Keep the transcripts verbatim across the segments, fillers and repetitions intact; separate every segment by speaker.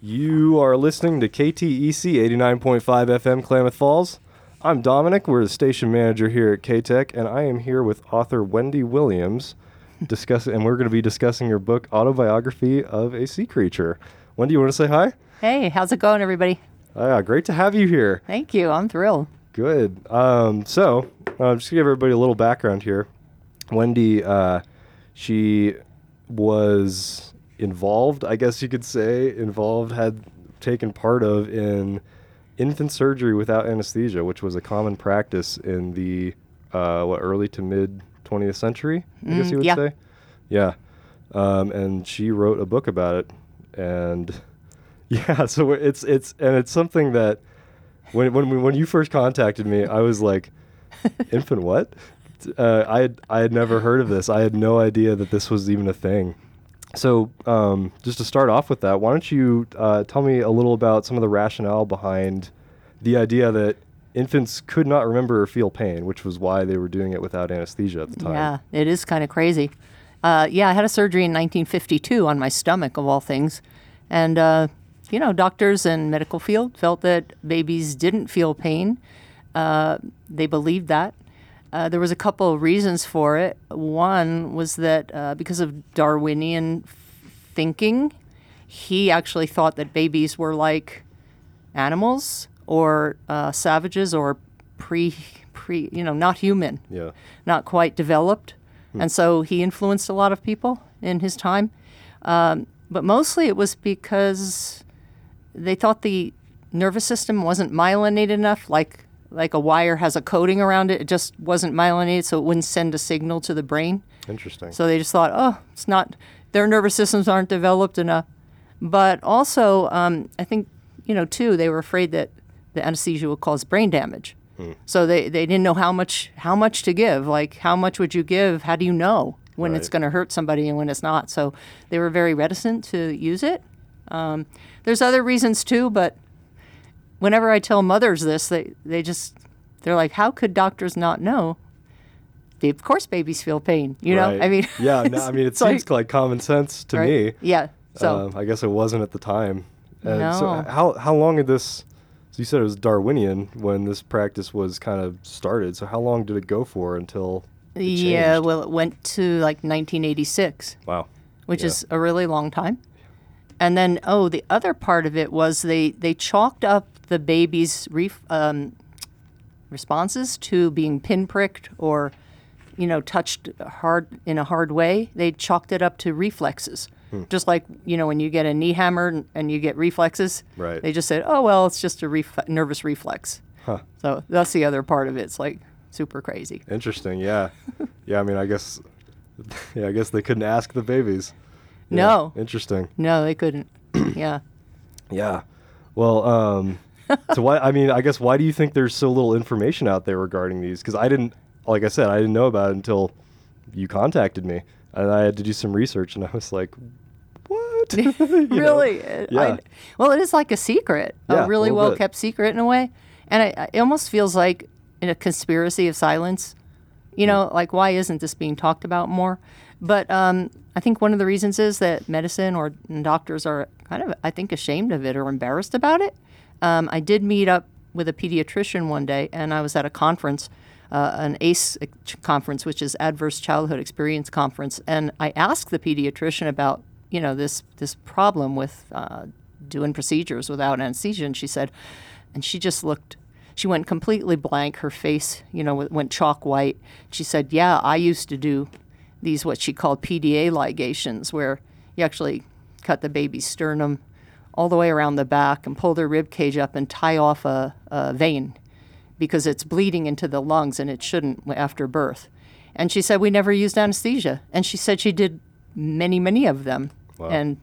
Speaker 1: You are listening to K T E C eighty-nine point five F M Klamath Falls. I'm Dominic. We're the station manager here at K-Tech, and I am here with author Wendy Williams, discussing, and we're going to be discussing your book, Autobiography of a Sea Creature. Wendy, you want to say hi?
Speaker 2: Hey, how's it going, everybody?
Speaker 1: Ah, great to have you here.
Speaker 2: Thank you. I'm thrilled.
Speaker 1: Good. Um, so, uh, just to give everybody a little background here, Wendy, uh, she was involved, I guess you could say, involved, had taken part of in infant surgery without anesthesia, which was a common practice in the uh, what early to mid twentieth century, I mm, guess you would
Speaker 2: yeah.
Speaker 1: say. Yeah. Um, and she wrote a book about it. And yeah, so it's it's and it's something that when when we, when you first contacted me, I was like, infant what? Uh, I had, I had never heard of this. I had no idea that this was even a thing. So um, just to start off with that, why don't you uh, tell me a little about some of the rationale behind the idea that infants could not remember or feel pain, which was why they were doing it without anesthesia at the time.
Speaker 2: Yeah, it is kind of crazy. Uh, yeah, I had a surgery in nineteen fifty-two on my stomach, of all things. And, uh, you know, doctors and medical field felt that babies didn't feel pain. Uh, they believed that. Uh, there was a couple of reasons for it. One was that uh, because of Darwinian thinking, he actually thought that babies were like animals or uh, savages or pre, pre, you know, not human,
Speaker 1: yeah,
Speaker 2: not quite developed. Hmm. And so he influenced a lot of people in his time. Um, but mostly it was because they thought the nervous system wasn't myelinated enough, like like a wire has a coating around it. It just wasn't myelinated, so it wouldn't send a signal to the brain.
Speaker 1: Interesting.
Speaker 2: So they just thought, oh, it's not, their nervous systems aren't developed enough. But also, um, I think, you know, too, they were afraid that the anesthesia would cause brain damage. Hmm. So they, they didn't know how much how much to give. Like, how much would you give? How do you know when right. it's going to hurt somebody and when it's not? So they were very reticent to use it. Um, there's other reasons, too, but whenever I tell mothers this, they, they just, they're like, how could doctors not know? They, of course babies feel pain, you
Speaker 1: right.
Speaker 2: know? I mean,
Speaker 1: yeah, no, I mean, it seems like, like common sense to
Speaker 2: right?
Speaker 1: me.
Speaker 2: Yeah. So
Speaker 1: um, I guess it wasn't at the time. And
Speaker 2: no.
Speaker 1: So how, how long did this, so you said it was Darwinian when this practice was kind of started. So how long did it go for until it
Speaker 2: Yeah,
Speaker 1: changed?
Speaker 2: well, it went to like nineteen eighty-six.
Speaker 1: Wow.
Speaker 2: Which
Speaker 1: yeah.
Speaker 2: is a really long time. And then, oh, the other part of it was they, they chalked up the baby's ref, um, responses to being pinpricked or, you know, touched hard in a hard way. They chalked it up to reflexes. Hmm. Just like, you know, when you get a knee hammered and, and you get reflexes.
Speaker 1: Right.
Speaker 2: They just said, oh, well, it's just a ref- nervous reflex.
Speaker 1: Huh.
Speaker 2: So that's the other part of it. It's like super crazy.
Speaker 1: Interesting, yeah. yeah, I mean, I guess, yeah, I guess they couldn't ask the babies. Yeah,
Speaker 2: no.
Speaker 1: Interesting.
Speaker 2: No, they couldn't. yeah.
Speaker 1: Yeah. Well, um, so why, I mean, I guess why do you think there's so little information out there regarding these? Because I didn't, like I said, I didn't know about it until you contacted me. And I had to do some research, and I was like, what?
Speaker 2: really?
Speaker 1: Yeah.
Speaker 2: I, well, it is like a secret,
Speaker 1: yeah,
Speaker 2: a really
Speaker 1: a
Speaker 2: well-kept secret in a way. And I, it almost feels like in a conspiracy of silence. You know, mm. like, why isn't this being talked about more? But um, I think one of the reasons is that medicine or doctors are kind of, I think, ashamed of it or embarrassed about it. Um, I did meet up with a pediatrician one day, and I was at a conference, uh, an A C E conference, which is Adverse Childhood Experience Conference, and I asked the pediatrician about, you know, this this problem with uh, doing procedures without anesthesia, and she said, and she just looked, she went completely blank. Her face, you know, went chalk white. She said, yeah, I used to do these what she called P D A ligations, where you actually cut the baby's sternum all the way around the back and pull their rib cage up and tie off a, a vein because it's bleeding into the lungs and it shouldn't after birth. And she said we never used anesthesia. And she said she did many, many of them.
Speaker 1: Wow.
Speaker 2: And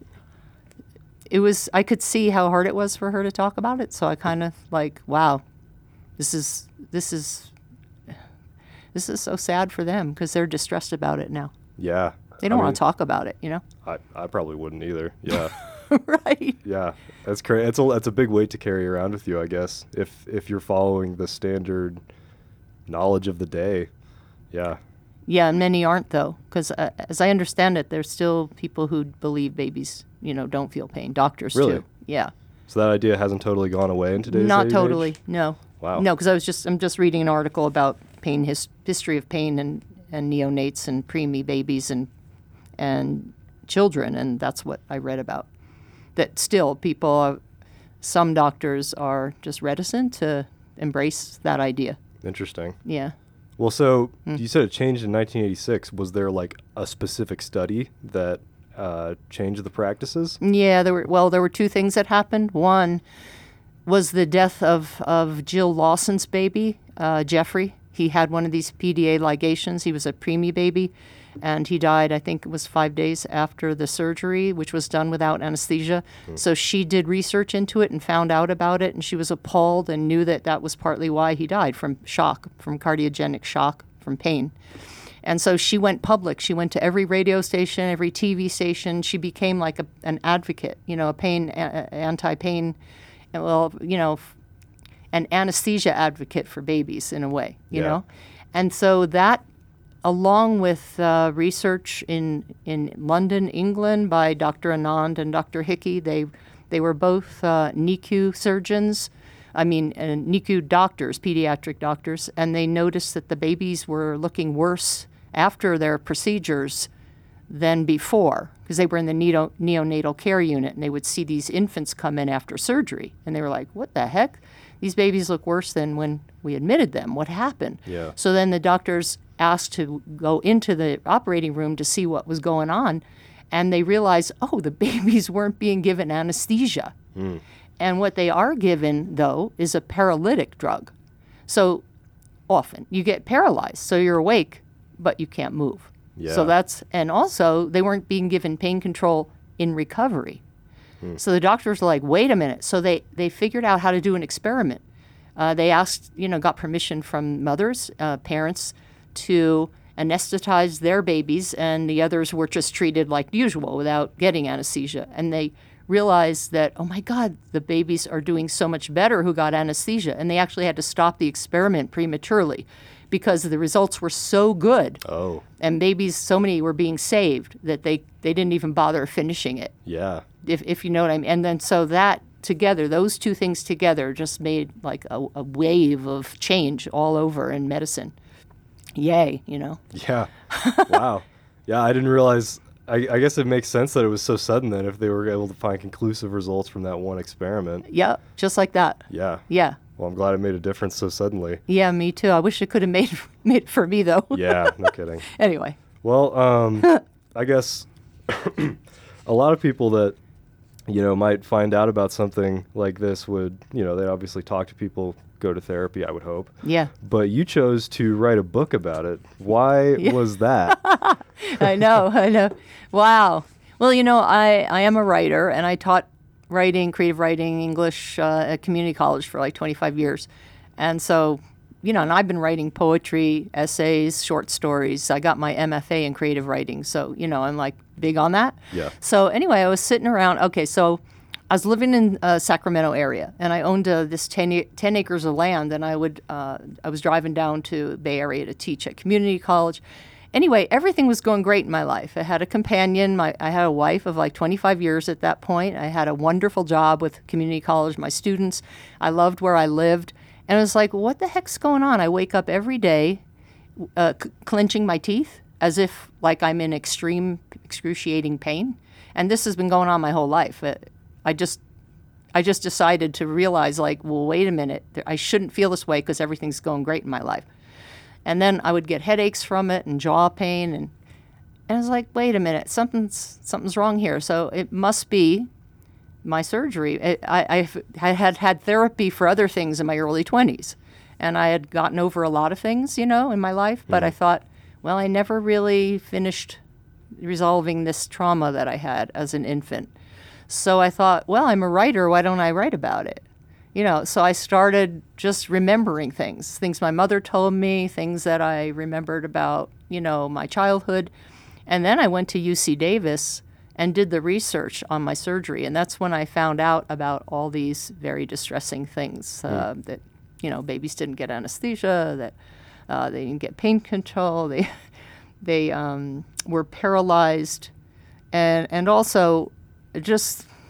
Speaker 2: it was, I could see how hard it was for her to talk about it. So I kind of like, wow, this is, this is, this is so sad for them because they're distressed about it now.
Speaker 1: Yeah.
Speaker 2: They don't
Speaker 1: I
Speaker 2: want
Speaker 1: mean,
Speaker 2: to talk about it, you know?
Speaker 1: I, I probably wouldn't either. Yeah.
Speaker 2: Right.
Speaker 1: Yeah. That's crazy. It's a, that's a big weight to carry around with you, I guess, if if you're following the standard knowledge of the day. Yeah.
Speaker 2: Yeah, and many aren't, though, because uh, as I understand it, there's still people who believe babies, you know, don't feel pain. Doctors,
Speaker 1: Really?
Speaker 2: too. Yeah.
Speaker 1: So that idea hasn't totally gone away in today's
Speaker 2: Not
Speaker 1: age?
Speaker 2: totally. No.
Speaker 1: Wow.
Speaker 2: No, because I was just I'm just reading an article about pain his, history of pain and, and neonates and preemie babies and and children, and that's what I read about. That still people, are, some doctors are just reticent to embrace that idea.
Speaker 1: Interesting.
Speaker 2: Yeah.
Speaker 1: Well, so
Speaker 2: Mm.
Speaker 1: you said it changed in nineteen eighty-six. Was there like a specific study that uh, changed the practices?
Speaker 2: Yeah, there were well, there were two things that happened. One was the death of, of Jill Lawson's baby, uh, Jeffrey. He had one of these P D A ligations. He was a preemie baby, and he died, I think it was five days after the surgery, which was done without anesthesia. Mm. So she did research into it and found out about it, and she was appalled and knew that that was partly why he died, from shock, from cardiogenic shock, from pain. And so she went public. She went to every radio station, every T V station. She became like a, an advocate, you know, a pain, a, anti-pain, well, you know, an anesthesia advocate for babies in a way, you
Speaker 1: Yeah.
Speaker 2: know. And so that, along with uh, research in in London, England, by Doctor Anand and Doctor Hickey, they they were both uh, N I C U surgeons. I mean, uh, N I C U doctors, pediatric doctors, and they noticed that the babies were looking worse after their procedures than before, because they were in the neo- neonatal care unit, and they would see these infants come in after surgery, and they were like, what the heck? These babies look worse than when we admitted them. What happened?
Speaker 1: Yeah.
Speaker 2: So then the doctors asked to go into the operating room to see what was going on, and they realized, oh, the babies weren't being given anesthesia.
Speaker 1: Mm.
Speaker 2: And what they are given, though, is a paralytic drug. So often you get paralyzed, so you're awake, but you can't move.
Speaker 1: Yeah.
Speaker 2: So that's, and also they weren't being given pain control in recovery. Hmm. So the doctors were like, wait a minute. So they, they figured out how to do an experiment. Uh, they asked, you know, got permission from mothers, uh, parents, to anesthetize their babies, and the others were just treated like usual without getting anesthesia. And they realized that, oh my God, the babies are doing so much better who got anesthesia. And they actually had to stop the experiment prematurely because the results were so good.
Speaker 1: Oh.
Speaker 2: And babies, so many were being saved that they, they didn't even bother finishing it.
Speaker 1: Yeah.
Speaker 2: If if you know what I mean. And then so that together, those two things together just made like a, a wave of change all over in medicine. Yay, you know.
Speaker 1: Yeah. Wow. Yeah, I didn't realize. I, I guess it makes sense that it was so sudden then if they were able to find conclusive results from that one experiment.
Speaker 2: Yeah, just like that.
Speaker 1: Yeah.
Speaker 2: Yeah.
Speaker 1: Well, I'm glad it made a difference so suddenly.
Speaker 2: Yeah, me too. I wish it could have made made it for me though.
Speaker 1: Yeah, no kidding.
Speaker 2: Anyway.
Speaker 1: Well, um, I guess a lot of people that, you know, might find out about something like this would, you know, they'd obviously talk to people, go to therapy, I would hope.
Speaker 2: Yeah.
Speaker 1: But you chose to write a book about it. Why
Speaker 2: Yeah.
Speaker 1: was that?
Speaker 2: I know, I know. Wow. Well, you know, I, I am a writer, and I taught writing, creative writing, English uh, at community college for like twenty-five years. And so, you know, and I've been writing poetry, essays, short stories. I got my M F A in creative writing. So, you know, I'm like big on that.
Speaker 1: Yeah.
Speaker 2: So anyway, I was sitting around. Okay, so I was living in uh, Sacramento area, and I owned uh, this ten, a- ten acres of land, and I would uh, I was driving down to Bay Area to teach at community college. Anyway, everything was going great in my life. I had a companion. My, I had a wife of like twenty-five years at that point. I had a wonderful job with community college, my students. I loved where I lived. And it was like, what the heck's going on? I wake up every day uh, c- clenching my teeth as if like I'm in extreme, excruciating pain. And this has been going on my whole life. Uh, I just I just decided to realize, like, well, wait a minute. I shouldn't feel this way because everything's going great in my life. And then I would get headaches from it and jaw pain. And, and I was like, wait a minute, something's something's wrong here. So it must be my surgery. It, I, I've, I had had therapy for other things in my early twenties. And I had gotten over a lot of things, you know, in my life. But I thought, well, I never really finished resolving this trauma that I had as an infant. So I thought, well, I'm a writer. Why don't I write about it? You know, so I started just remembering things, things my mother told me, things that I remembered about, you know, my childhood. And then I went to U C Davis and did the research on my surgery. And that's when I found out about all these very distressing things, uh, mm. that, you know, babies didn't get anesthesia, that uh, they didn't get pain control, they, they um, were paralyzed, and, and also just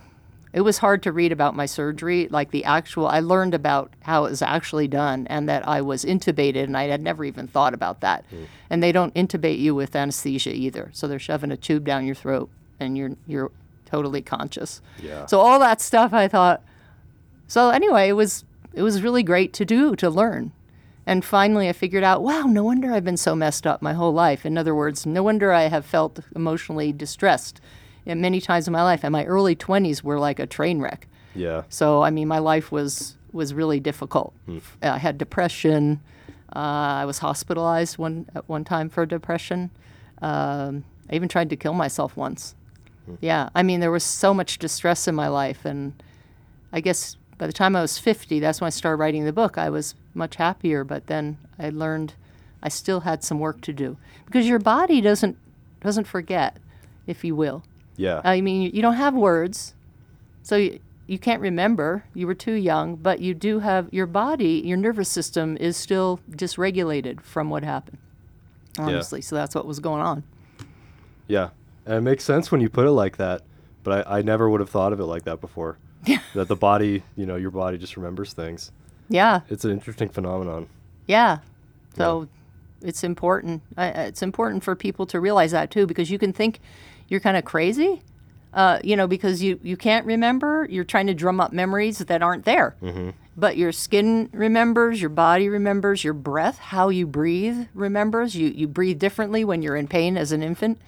Speaker 2: It was hard to read about my surgery, like the actual, I learned about how it was actually done and that I was intubated, and I had never even thought about that. Mm. And they don't intubate you with anesthesia either. So they're shoving a tube down your throat and you're you're totally conscious.
Speaker 1: Yeah.
Speaker 2: So all that stuff I thought, so anyway, it was it was really great to do, to learn. And finally I figured out, wow, no wonder I've been so messed up my whole life. In other words, no wonder I have felt emotionally distressed and many times in my life. And my early twenties were like a train wreck.
Speaker 1: Yeah.
Speaker 2: So, I mean, my life was, was really difficult. Hmm. I had depression. Uh, I was hospitalized one at one time for depression. Um, I even tried to kill myself once. Hmm. Yeah. I mean, there was so much distress in my life. And I guess by the time I was fifty, that's when I started writing the book. I was much happier, but then I learned I still had some work to do. Because your body doesn't doesn't forget, if you will.
Speaker 1: Yeah.
Speaker 2: I mean, you, you don't have words, so you, you can't remember. You were too young, but you do have your body, your nervous system is still dysregulated from what happened, honestly. Yeah. So that's what was going on.
Speaker 1: Yeah. And it makes sense when you put it like that, but I, I never would have thought of it like that before.
Speaker 2: Yeah.
Speaker 1: That the body, you know, your body just remembers things.
Speaker 2: Yeah.
Speaker 1: It's an interesting phenomenon.
Speaker 2: Yeah. So yeah. it's important. Uh, it's important for people to realize that, too, because you can think you're kind of crazy, uh, you know, because you, you can't remember. You're trying to drum up memories that aren't there. Mm-hmm. But your skin remembers, your body remembers, your breath, how you breathe remembers. You, you breathe differently when you're in pain as an infant.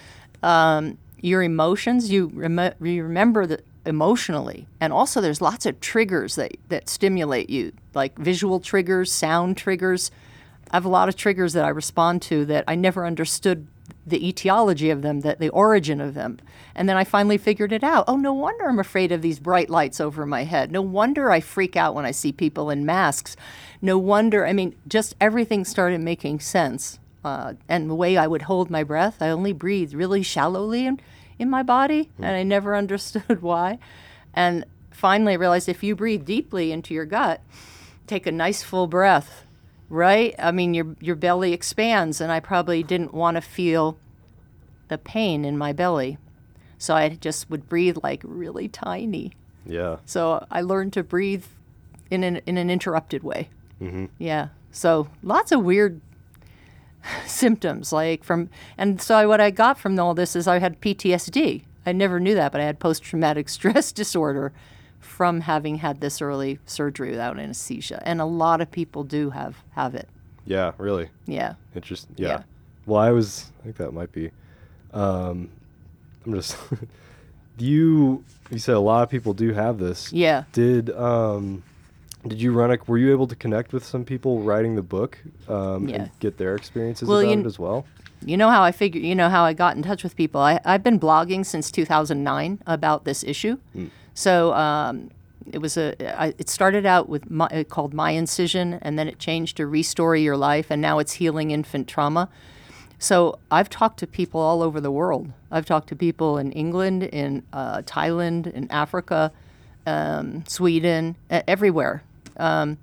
Speaker 2: Um, your emotions, you, rem- you remember the, emotionally. And also there's lots of triggers that, that stimulate you, like visual triggers, sound triggers. I have a lot of triggers that I respond to that I never understood the etiology of them, that the origin of them. And then I finally figured it out. Oh, no wonder I'm afraid of these bright lights over my head. No wonder I freak out when I see people in masks. No wonder, I mean, just everything started making sense. Uh, and the way I would hold my breath, I only breathed really shallowly in, in my body, mm. and I never understood why. And finally I realized if you breathe deeply into your gut, take a nice full breath, right? I mean, your your belly expands, and I probably didn't want to feel the pain in my belly. So I just would breathe like really tiny.
Speaker 1: Yeah.
Speaker 2: So I learned to breathe in an in an interrupted way.
Speaker 1: Mm-hmm.
Speaker 2: Yeah. So lots of weird symptoms, like from, and so what I got from all this is I had P T S D. I never knew that, but I had post-traumatic stress disorder from having had this early surgery without anesthesia. And a lot of people do have, have it.
Speaker 1: Yeah, really.
Speaker 2: Yeah.
Speaker 1: Interesting. Yeah.
Speaker 2: yeah.
Speaker 1: Well, I was, I think that might be, um, I'm just, you, you said a lot of people do have this.
Speaker 2: Yeah.
Speaker 1: Did, um, did you run a, were you able to connect with some people writing the book, um,
Speaker 2: yeah.
Speaker 1: and get their experiences
Speaker 2: well,
Speaker 1: about
Speaker 2: you,
Speaker 1: it as well?
Speaker 2: You know how I figure, you know how I got in touch with people. I, I've been blogging since two thousand nine about this issue. Mm. So um, it was a. I, it started out with my, called My Incision, and then it changed to Restore Your Life, and now it's Healing Infant Trauma. So I've talked to people all over the world. I've talked to people in England, in uh, Thailand, in Africa, um, Sweden, uh, everywhere. Um,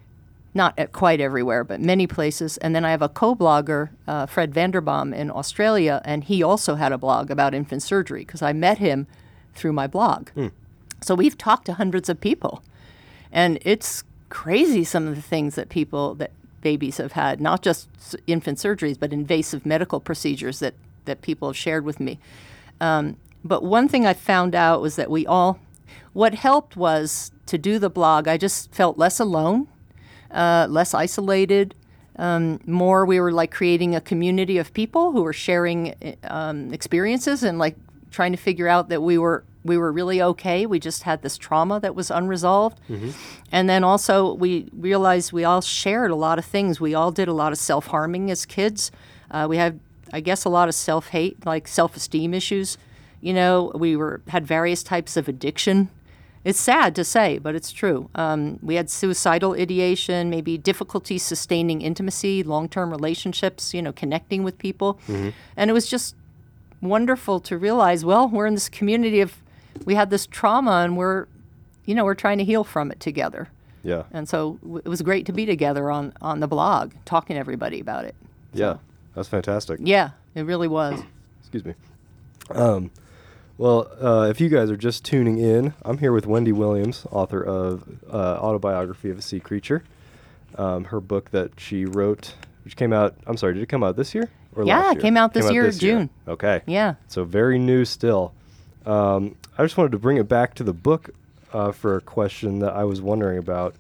Speaker 2: not at quite everywhere, but many places. And then I have a co-blogger, uh, Fred Vanderbaum in Australia, and he also had a blog about infant surgery because I met him through my blog. Mm. So we've talked to hundreds of people, and it's crazy some of the things that people, that babies have had, not just infant surgeries, but invasive medical procedures that, that people have shared with me. Um, but one thing I found out was that we all, what helped was to do the blog, I just felt less alone. Uh, less isolated, um, more we were like creating a community of people who were sharing um, experiences and like trying to figure out that we were we were really okay. We just had this trauma that was unresolved. Mm-hmm. And then also we realized we all shared a lot of things. We all did a lot of self-harming as kids. Uh, we had, I guess, a lot of self-hate, like self-esteem issues. You know, we were had various types of addiction. It's sad to say, but it's true. Um, we had suicidal ideation, maybe difficulty sustaining intimacy, long-term relationships, you know, connecting with people. Mm-hmm. And it was just wonderful to realize, well, we're in this community of, we had this trauma and we're, you know, we're trying to heal from it together.
Speaker 1: Yeah.
Speaker 2: And so w- it was great to be together on, on the blog, talking to everybody about it.
Speaker 1: Yeah, that's fantastic.
Speaker 2: Yeah, it really was.
Speaker 1: Excuse me. Um, Well, uh, if you guys are just tuning in, I'm here with Wendy Williams, author of uh, Autobiography of a Sea Creature. Um, her book that she wrote, which came out, I'm sorry, did it come out this year? Or
Speaker 2: Yeah,
Speaker 1: last
Speaker 2: it
Speaker 1: year?
Speaker 2: came out this
Speaker 1: Came
Speaker 2: year,
Speaker 1: this
Speaker 2: June.
Speaker 1: Okay.
Speaker 2: Yeah.
Speaker 1: So very new still. Um, I just wanted to bring it back to the book uh, for a question that I was wondering about.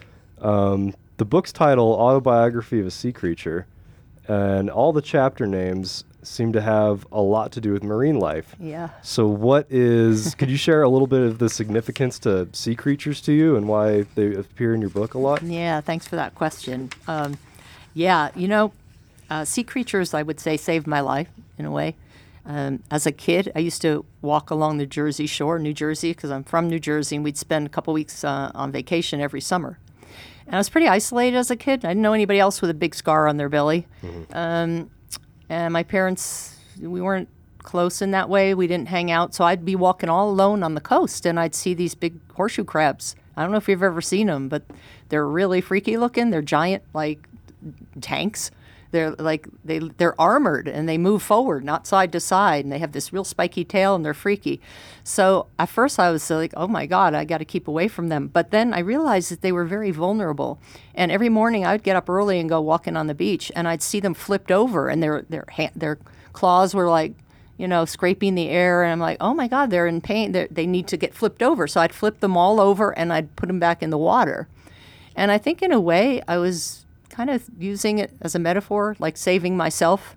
Speaker 1: Um, the book's title, Autobiography of a Sea Creature, and all the chapter names seem to have a lot to do with marine life.
Speaker 2: Yeah.
Speaker 1: So what is, could you share a little bit of the significance to sea creatures to you and why they appear in your book a lot?
Speaker 2: Yeah, thanks for that question. Um, yeah, you know, uh, sea creatures, I would say, saved my life in a way. Um, as a kid, I used to walk along the Jersey Shore, New Jersey, because I'm from New Jersey, and we'd spend a couple weeks uh, on vacation every summer. And I was pretty isolated as a kid. I didn't know anybody else with a big scar on their belly. Mm-hmm. Um, and my parents, we weren't close in that way. We didn't hang out. So I'd be walking all alone on the coast, and I'd see these big horseshoe crabs. I don't know if you've ever seen them, but they're really freaky looking. They're giant, like tanks. They're like they they're armored and they move forward, not side to side, and they have this real spiky tail and they're freaky. So at first I was like, oh my God, I got to keep away from them. But then I realized that they were very vulnerable. And every morning I would get up early and go walking on the beach, and I'd see them flipped over, and their their ha- their claws were like, you know, scraping the air, and I'm like, oh my God, they're in pain. They're, they need to get flipped over. So I'd flip them all over and I'd put them back in the water. And I think in a way I was kind of using it as a metaphor, like saving myself,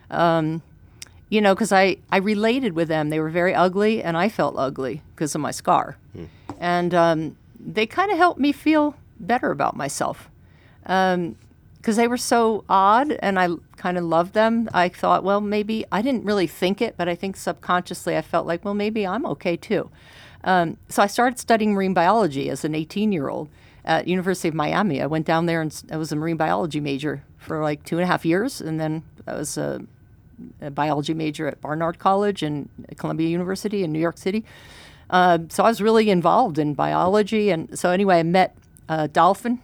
Speaker 2: um, you know, because I, I related with them. They were very ugly, and I felt ugly because of my scar. Mm. And um, they kind of helped me feel better about myself because um, they were so odd, and I kind of loved them. I thought, well, maybe, I didn't really think it, but I think subconsciously I felt like, well, maybe I'm okay too. Um, so I started studying marine biology as an eighteen-year-old. At University of Miami. I went down there and I was a marine biology major for like two and a half years, and then I was a, a biology major at Barnard College and Columbia University in New York City. Uh, so I was really involved in biology, and so anyway, I met a dolphin.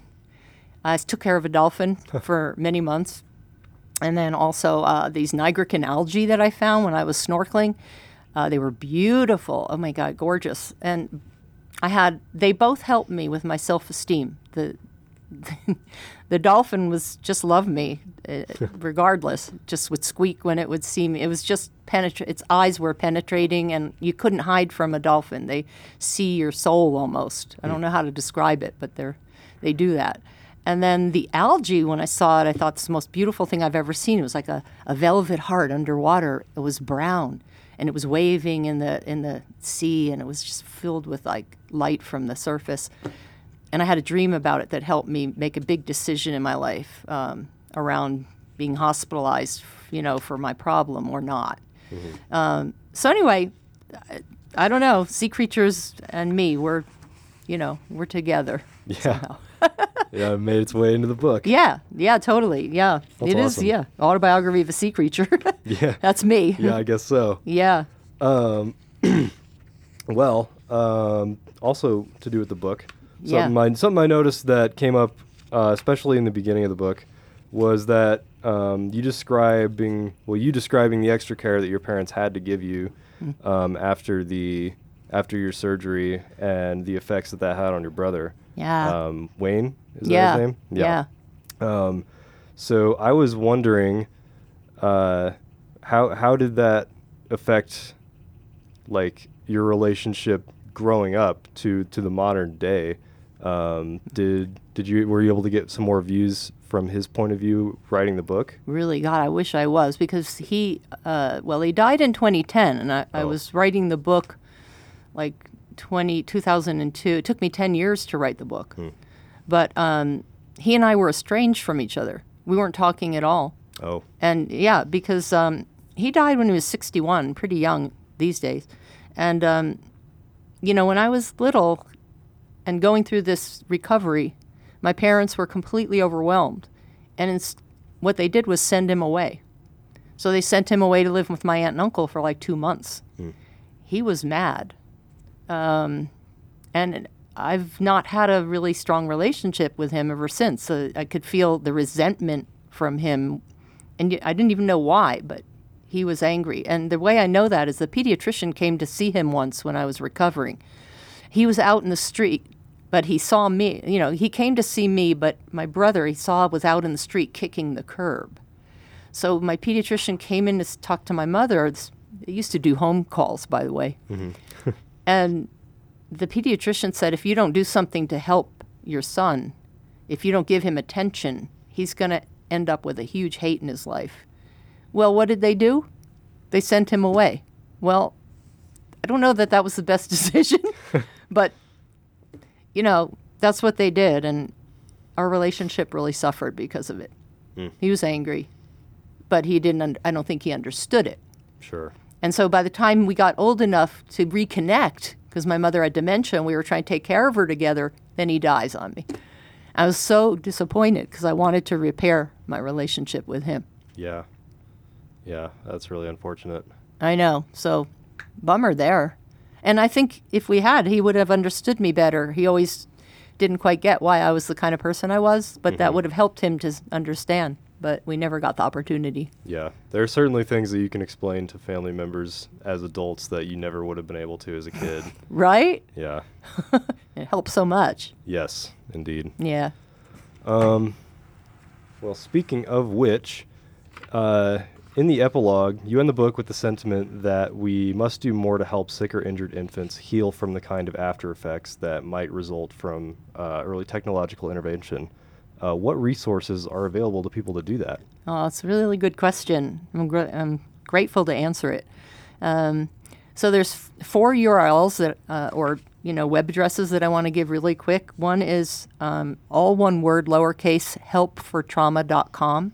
Speaker 2: I took care of a dolphin for many months, and then also uh, these nigrican algae that I found when I was snorkeling. Uh, they were beautiful. Oh my God, gorgeous. And I had, they both helped me with my self-esteem. The the dolphin was just loved me uh, regardless, just would squeak when it would see me. It was just penetrate. Its eyes were penetrating, and you couldn't hide from a dolphin. They see your soul almost. I don't know how to describe it, but they're they do that. And then the algae, when I saw it, I thought it's the most beautiful thing I've ever seen. It was like a, a velvet heart underwater. It was brown, and it was waving in the in the sea, and it was just filled with like light from the surface. And I had a dream about it that helped me make a big decision in my life um, around being hospitalized, you know, for my problem or not. Mm-hmm. Um, so anyway, I, I don't know. Sea creatures and me, we're, you know, we're together.
Speaker 1: Yeah. Yeah, it made its way into the book.
Speaker 2: Yeah, yeah, totally. Yeah,
Speaker 1: That's
Speaker 2: it
Speaker 1: awesome.
Speaker 2: is. Yeah, Autobiography of a Sea Creature.
Speaker 1: Yeah,
Speaker 2: that's me.
Speaker 1: Yeah, I guess so.
Speaker 2: Yeah.
Speaker 1: Um, well, um, also to do with the book,
Speaker 2: Yeah.
Speaker 1: something, I, something I noticed that came up, uh, especially in the beginning of the book, was that um, you describing, well, you describing the extra care that your parents had to give you um, after the after your surgery and the effects that that had on your brother.
Speaker 2: Yeah.
Speaker 1: Um, Wayne, is
Speaker 2: yeah.
Speaker 1: that his name?
Speaker 2: Yeah.
Speaker 1: Um, so I was wondering, uh, how how did that affect, like, your relationship growing up to, to the modern day? Um, did did you were you able to get some more views from his point of view writing the book?
Speaker 2: Really, God, I wish I was, because he, uh, well, he died in twenty ten, and I, oh. I was writing the book like twenty, two thousand two. It took me ten years to write the book. Hmm. But um, he and I were estranged from each other. We weren't talking at all.
Speaker 1: Oh.
Speaker 2: And yeah, because um, he died when he was sixty-one, pretty young these days. And, um, you know, when I was little and going through this recovery, my parents were completely overwhelmed. And it's, what they did was send him away. So they sent him away to live with my aunt and uncle for like two months. Hmm. He was mad. Um, and I've not had a really strong relationship with him ever since. So I could feel the resentment from him. And I didn't even know why, but he was angry. And the way I know that is the pediatrician came to see him once when I was recovering. He was out in the street, but he saw me. You know, he came to see me, but my brother, he saw, was out in the street kicking the curb. So my pediatrician came in to s- talk to my mother. They used to do home calls, by the way.
Speaker 1: Mm-hmm.
Speaker 2: And the pediatrician said, if you don't do something to help your son, if you don't give him attention, he's going to end up with a huge hate in his life. Well, what did they do? They sent him away. Well, I don't know that that was the best decision, but, you know, that's what they did, and our relationship really suffered because of it. Mm. He was angry, but he didn't, un- I don't think he understood it.
Speaker 1: Sure.
Speaker 2: And so by the time we got old enough to reconnect, because my mother had dementia and we were trying to take care of her together, then he dies on me. I was so disappointed because I wanted to repair my relationship with him.
Speaker 1: Yeah. Yeah, that's really unfortunate.
Speaker 2: I know. So, bummer there. And I think if we had, he would have understood me better. He always didn't quite get why I was the kind of person I was, but mm-hmm. that would have helped him to understand. But we never got the opportunity.
Speaker 1: Yeah. There are certainly things that you can explain to family members as adults that you never would have been able to as a kid.
Speaker 2: Right?
Speaker 1: Yeah.
Speaker 2: It helps so much.
Speaker 1: Yes, indeed.
Speaker 2: Yeah.
Speaker 1: Um. Well, speaking of which, uh, in the epilogue, you end the book with the sentiment that we must do more to help sick or injured infants heal from the kind of after effects that might result from uh, early technological intervention. Uh, what resources are available to people to do that?
Speaker 2: Oh, it's a really good question. I'm, gr- I'm grateful to answer it. Um, so there's f- four U R Ls that, uh, or you know, web addresses that I want to give really quick. One is um, all one word, lowercase, help for trauma dot com.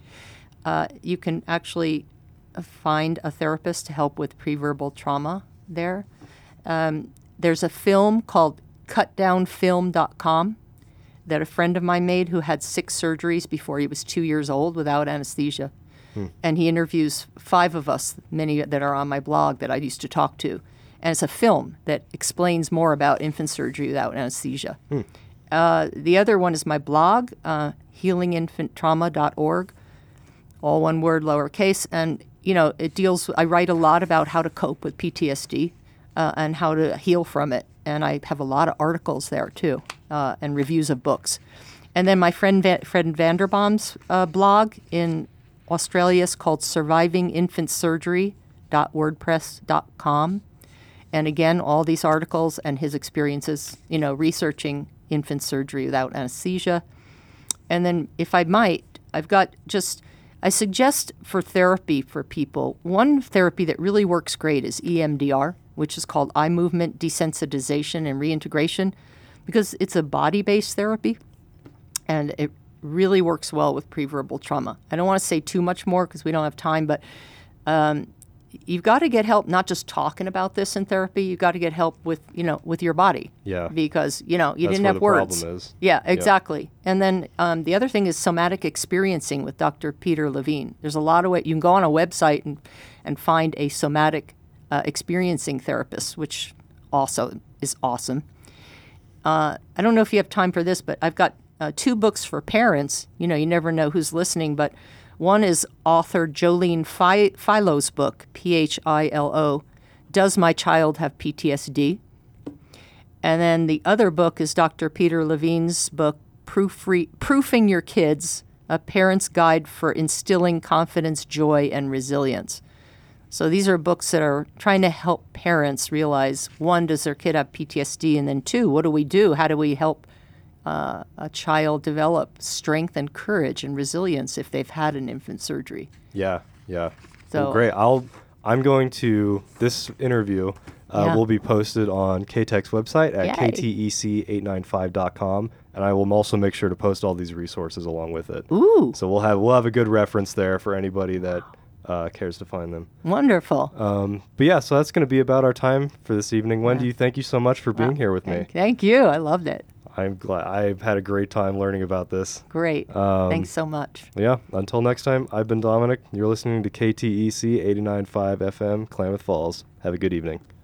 Speaker 2: Uh, you can actually find a therapist to help with preverbal trauma there. Um, there's a film called cut down film dot com that a friend of mine made who had six surgeries before he was two years old without anesthesia. Hmm. And he interviews five of us, many that are on my blog that I used to talk to. And it's a film that explains more about infant surgery without anesthesia. Hmm. Uh, the other one is my blog, uh, healing infant trauma dot org, all one word, lowercase. And, you know, it deals, I write a lot about how to cope with P T S D uh, and how to heal from it. And I have a lot of articles there, too, uh, and reviews of books. And then my friend Va- Fred Vanderbaum's uh, blog in Australia is called surviving infant surgery dot wordpress dot com. And again, all these articles and his experiences, you know, researching infant surgery without anesthesia. And then, if I might, I've got just, I suggest for therapy for people, one therapy that really works great is E M D R, which is called eye movement desensitization and reintegration, because it's a body-based therapy, and it really works well with preverbal trauma. I don't want to say too much more because we don't have time, but um, you've got to get help not just talking about this in therapy. You've got to get help with, you know, with your body.
Speaker 1: Yeah.
Speaker 2: Because, you know, you
Speaker 1: That's
Speaker 2: didn't
Speaker 1: where
Speaker 2: have
Speaker 1: the
Speaker 2: words.
Speaker 1: problem is.
Speaker 2: Yeah, exactly. Yep. And then um, the other thing is somatic experiencing with Doctor Peter Levine. There's a lot of ways. You can go on a website and, and find a somatic uh, experiencing therapist, which also is awesome. Uh, I don't know if you have time for this, but I've got uh, two books for parents. You know, you never know who's listening, but one is author Jolene Phi- Philo's book, P H I L O, Does My Child Have P T S D? And then the other book is Doctor Peter Levine's book, Proofre- Proofing Your Kids, A Parent's Guide for Instilling Confidence, Joy, and Resilience. So these are books that are trying to help parents realize, one, does their kid have P T S D? And then two, what do we do? How do we help uh, a child develop strength and courage and resilience if they've had an infant surgery?
Speaker 1: Yeah, yeah.
Speaker 2: So
Speaker 1: well, great. I'll, I'm going to, this interview uh,
Speaker 2: yeah.
Speaker 1: will be posted on K TEC's website at
Speaker 2: Yay.
Speaker 1: K T E C eight nine five dot com. And I will also make sure to post all these resources along with it.
Speaker 2: Ooh.
Speaker 1: So we'll have, we'll have a good reference there for anybody that Uh, cares to find them.
Speaker 2: Wonderful.
Speaker 1: Um, but yeah, so that's going to be about our time for this evening. Wendy, yeah. thank you so much for being
Speaker 2: wow.
Speaker 1: here with
Speaker 2: thank,
Speaker 1: me.
Speaker 2: Thank you. I loved it.
Speaker 1: I'm glad. I've had a great time learning about this.
Speaker 2: Great.
Speaker 1: Um,
Speaker 2: Thanks so much.
Speaker 1: Yeah. Until next time, I've been Dominic. You're listening to K T E C eighty-nine point five F M, Klamath Falls. Have a good evening.